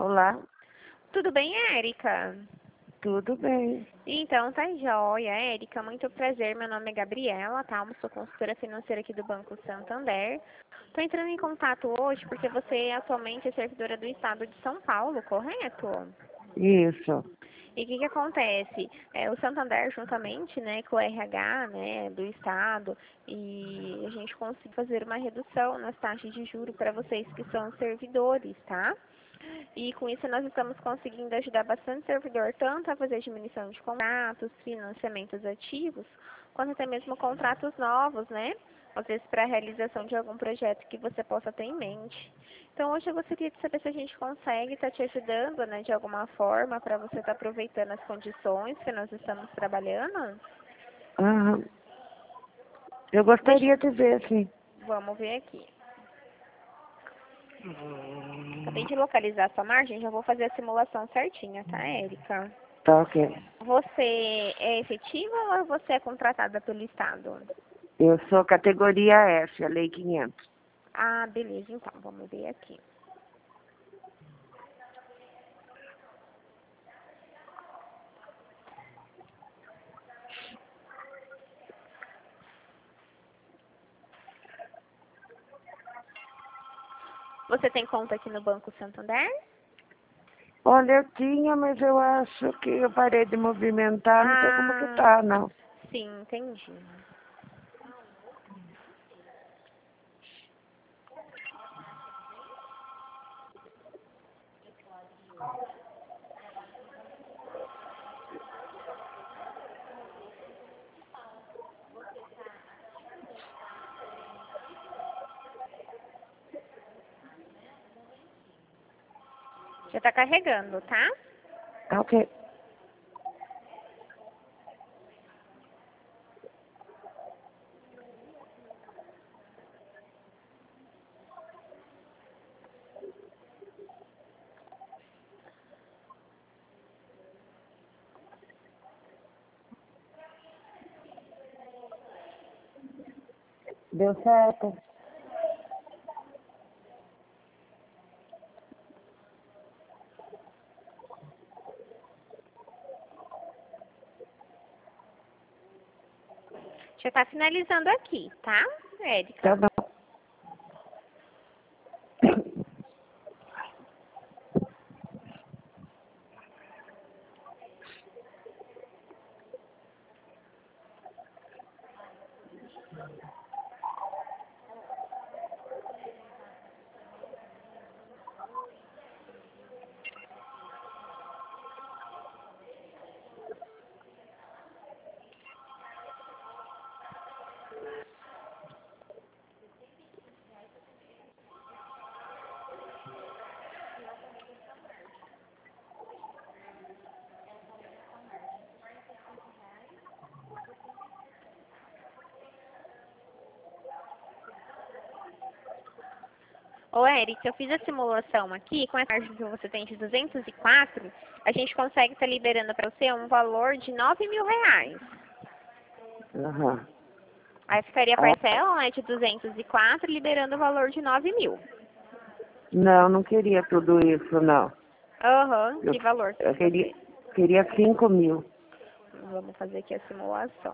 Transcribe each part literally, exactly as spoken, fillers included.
Olá, Tudo bem, Érica? tudo bem? Então, tá joia, Érica. Muito prazer. Meu nome é Gabriela, tá? Eu sou consultora financeira aqui do Banco Santander. Tô entrando em contato hoje porque você atualmente é servidora do Estado de São Paulo, correto? Isso. E o que que acontece? É, o Santander, juntamente, né, com o R H, né, do Estado, e a gente consegue fazer uma redução nas taxas de juros para vocês que são servidores, tá? E com isso nós estamos conseguindo ajudar bastante servidor, tanto a fazer diminuição de contratos, financiamentos ativos, quanto até mesmo contratos novos, né? Às vezes para a realização de algum projeto que você possa ter em mente. Então hoje eu gostaria de saber se a gente consegue estar te ajudando, né, de alguma forma, para você estar aproveitando as condições que nós estamos trabalhando. Ah, eu Deixa, gostaria de ver, sim. vamos ver aqui. Acabei de localizar a sua margem, já vou fazer a simulação certinha, tá, Érica? Tá ok. Você é efetiva ou você é contratada pelo Estado? Eu sou categoria F, a Lei quinhentos. Ah, beleza, então, vamos ver aqui. Você tem conta aqui no Banco Santander? Olha, eu tinha, mas eu acho que eu parei de movimentar, não sei como que Ah, tá, não. sim, entendi. Já tá carregando, tá? Tá ok. Deu certo? Já tá finalizando aqui, tá, Tá Érica? bom. Ô, Érica, eu fiz a simulação aqui, com a margem que você tem de duzentos e quatro, a gente consegue estar liberando para você um valor de nove mil reais. Aham. Aí ficaria a Ah, parcela, né, de duzentos e quatro, liberando o valor de nove mil. não, não queria tudo isso, não. Aham, Eu, que valor eu queria, você... queria cinco mil. Vamos fazer aqui a simulação.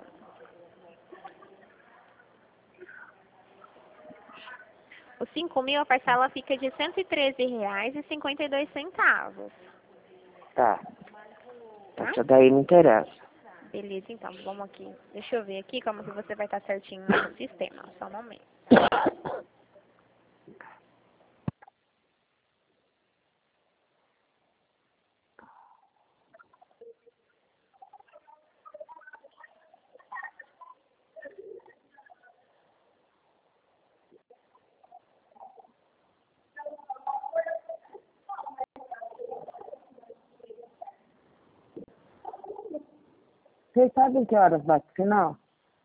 Os cinco mil, a parcela fica de cento e treze reais e cinquenta e dois centavos, Tá. tá? Essa daí me interessa. Beleza, então, vamos aqui. Deixa eu ver aqui como que você vai estar certinho no sistema. Só um momento. Vocês sabem que horas bate o final?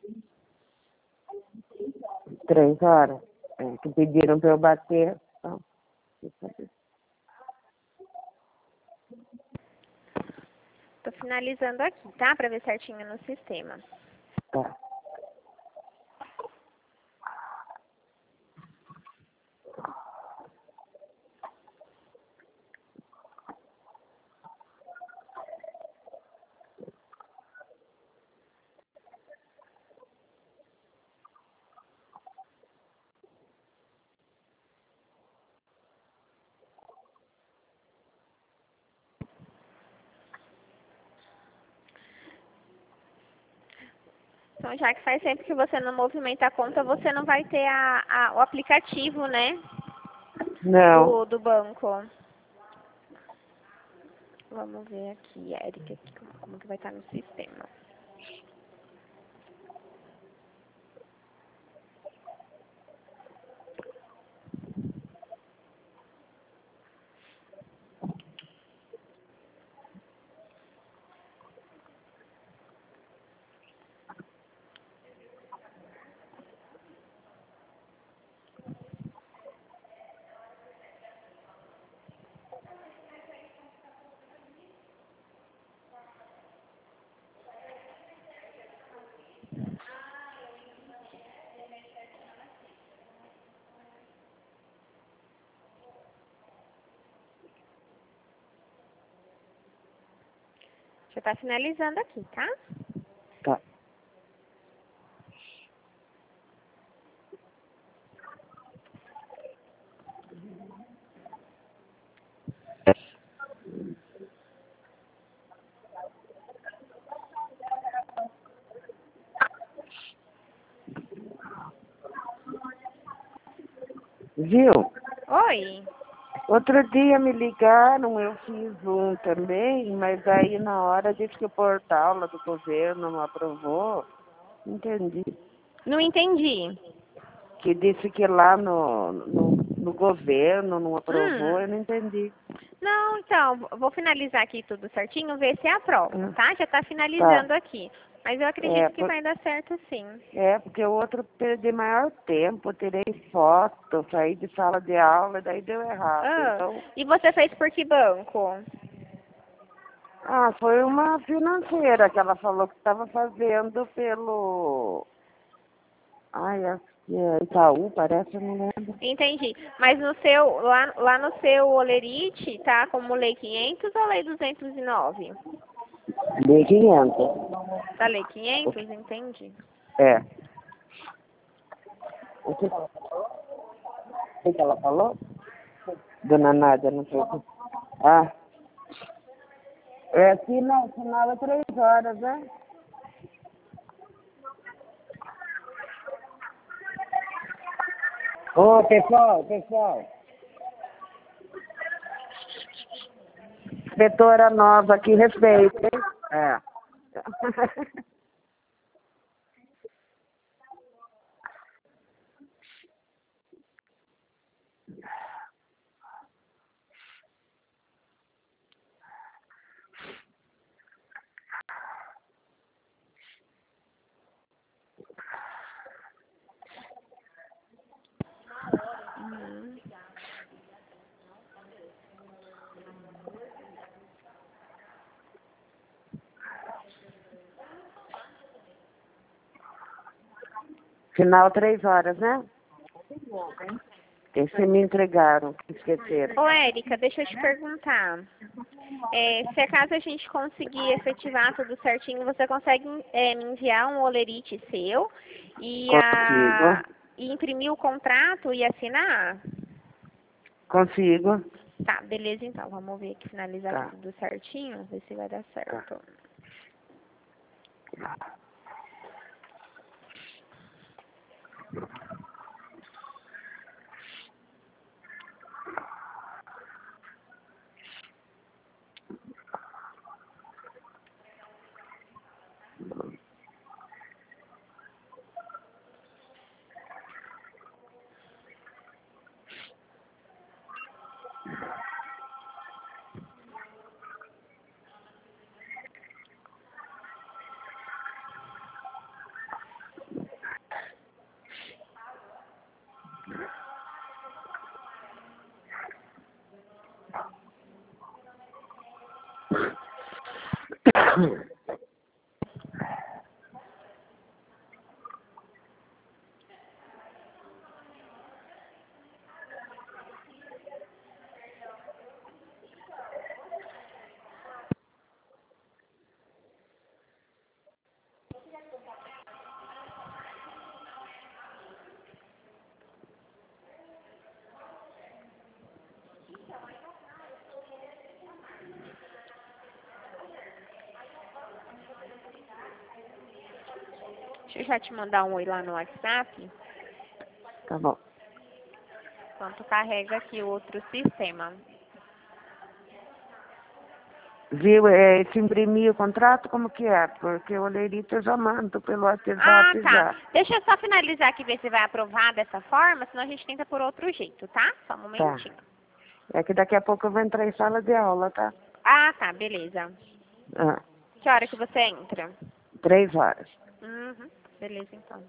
Três horas. É, que pediram para eu bater. Então, Tô finalizando aqui, tá? Pra ver certinho no sistema. tá. Então, já que faz tempo que você não movimenta a conta, você não vai ter a, a, o aplicativo, né? Não. Do, do banco. Vamos ver aqui, Érica, como, como que vai estar no sistema. Já está finalizando aqui, tá? Tá. Viu? Oi. Outro dia me ligaram, eu fiz um também, mas aí na hora disse que o portal lá do governo não aprovou. Entendi. Não entendi. Que disse que lá no, no, no governo não aprovou, eu Hum. não entendi. Não, então, vou finalizar aqui tudo certinho, ver se aprova, Hum. tá? Já está Tá. finalizando aqui. Mas eu acredito É, que por- vai dar certo sim. é, porque o outro perdi maior tempo, tirei foto, saí de sala de aula, daí deu errado. Ah, Então, e você fez por que banco? ah, foi uma financeira que ela falou que estava fazendo pelo. Ai, acho que é Itaú, parece, eu não lembro. Entendi. Mas no seu, lá, lá no seu Olerite, tá como lei quinhentos ou lei duzentos e nove? De quinhentos. Tá lei quinhentos? Entendi. É. O que, o que que ela falou? Dona Nádia, não sei o que. Ah, é aqui não, final é três horas, né? Ô, pessoal, pessoal. Inspetora nova aqui, respeito, hein? É. Uhum. Final três horas, né? Esse me entregaram, que esqueceram. Ô, Érica, deixa eu te perguntar. É, se acaso a gente conseguir efetivar tudo certinho, você consegue é, me enviar um olerite seu e, a, Consigo. e imprimir o contrato e assinar? Consigo. Tá, beleza então. Vamos ver aqui, finalizar Tá. tudo certinho, ver se vai dar certo. Deixa eu já te mandar um oi lá no WhatsApp, Tá bom. enquanto carrega aqui o outro sistema. Viu? É, se imprimir o contrato, como que é? Porque o Olerito eu já mando pelo Ah, WhatsApp tá. já. Deixa eu só finalizar aqui, ver se vai aprovar dessa forma, senão a gente tenta por outro jeito, tá? Só um Tá. momentinho. É que daqui a pouco eu vou entrar em sala de aula, tá? Ah, tá, beleza. Ah, Que hora que você entra? três horas. Uhum, beleza então.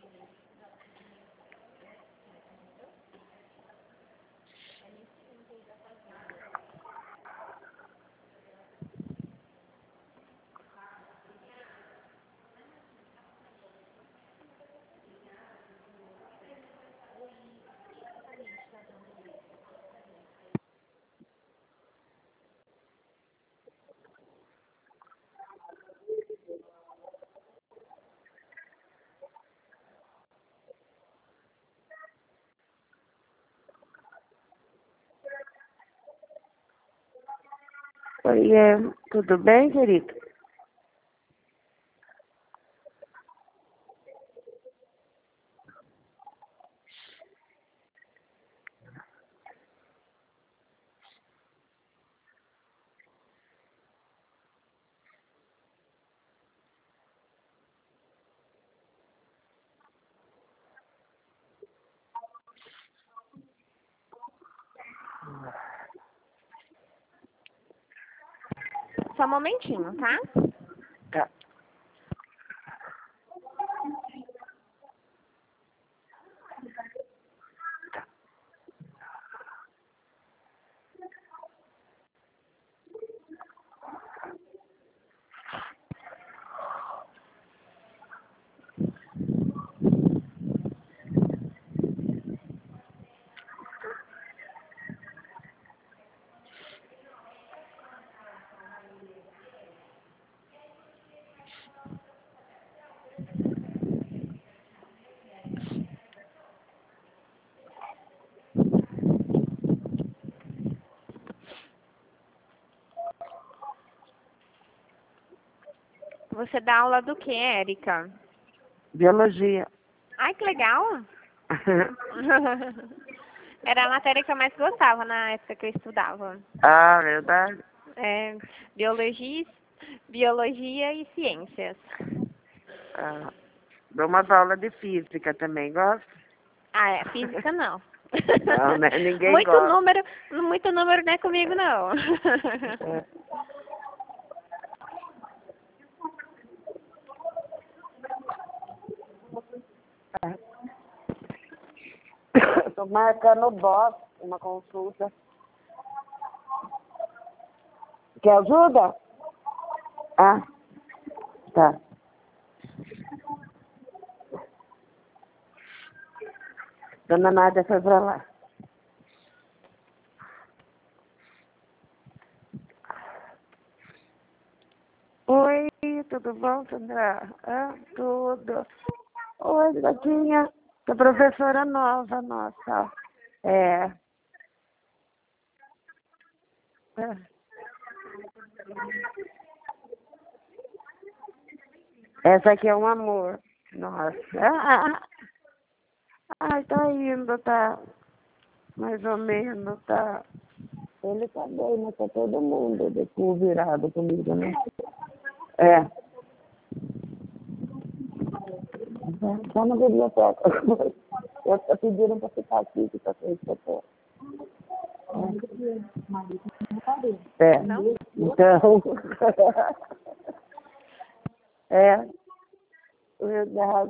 Oi, é, tudo bem, querido? Só um momentinho, tá? Tá. Você dá aula do que, Érica? Biologia. Ai, que legal! Era a matéria que eu mais gostava na época que eu estudava. Ah, verdade? É, biologia, biologia e ciências. Ah, dou umas aulas de física também, gosta? Ah, é, física não. Não, né? Ninguém Muito gosta. número, muito número não é comigo, não. É. Tô marcando o boss, uma consulta. Quer ajuda? Ah, tá. Dona Nádia foi pra lá. Oi, tudo bom, Sandra? Ah, tudo. Oi, gatinha. Que professora nova, nossa. É. É. Essa aqui é um amor. Nossa. Ah, ai, tá indo, tá. Mais ou menos, tá. Ele tá bem, mas tá todo mundo de cu virado comigo, né? É. Só na biblioteca. Eu tô pedindo pra ficar aqui, que tá sem isso. É. Não? Então. É. Verdade.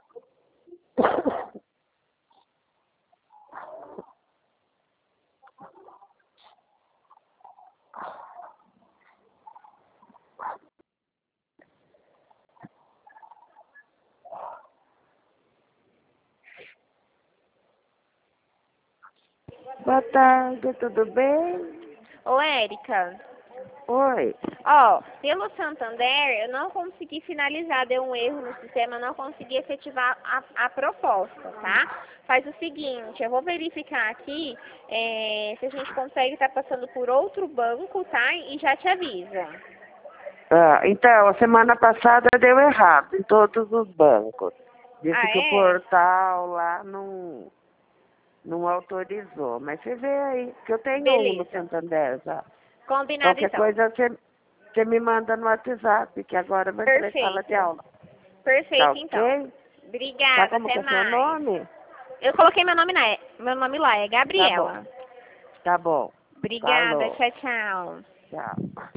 Boa tarde, tudo bem? Ô, Érica, Oi. ó, pelo Santander, eu não consegui finalizar, deu um erro no sistema, eu não consegui efetivar a, a proposta, tá? Faz o seguinte, eu vou verificar aqui é, se a gente consegue estar passando por outro banco, tá? E já te avisa. Ah, então, a semana passada deu errado em todos os bancos. Disse Ah, que é? o portal lá não, não autorizou. Mas você vê aí, que eu tenho um no Beleza. Santander já. Combinado Qualquer então. coisa você, você me manda no WhatsApp, que agora vai ter sala de Perfeito. aula. Tá Perfeito, então. ok? Tá Obrigada, como até que é seu mais. nome? Eu coloquei meu nome, na, meu nome lá, é Tá bom, Gabriela. tá bom. Obrigada, Falou. tchau, tchau. Tchau.